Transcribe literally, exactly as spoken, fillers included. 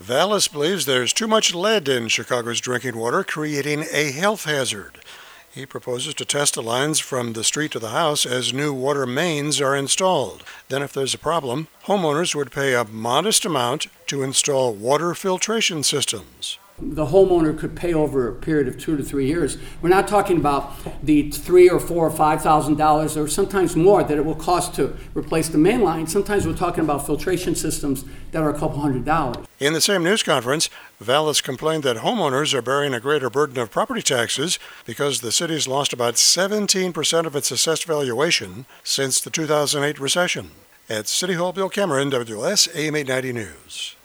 Vallis believes there's too much lead in Chicago's drinking water, creating a health hazard. He proposes to test the lines from the street to the house as new water mains are installed. Then if there's a problem, homeowners would pay a modest amount to install water filtration systems. The homeowner could pay over a period of two to three years. We're not talking about the three or four or five thousand dollars, or sometimes more, that it will cost to replace the main line. Sometimes we're talking about filtration systems that are a couple hundred dollars. In the same news conference, Vallis complained that homeowners are bearing a greater burden of property taxes because the city's lost about seventeen percent of its assessed valuation since the two thousand eight recession. At City Hall, Bill Cameron, W S A M eight ninety News.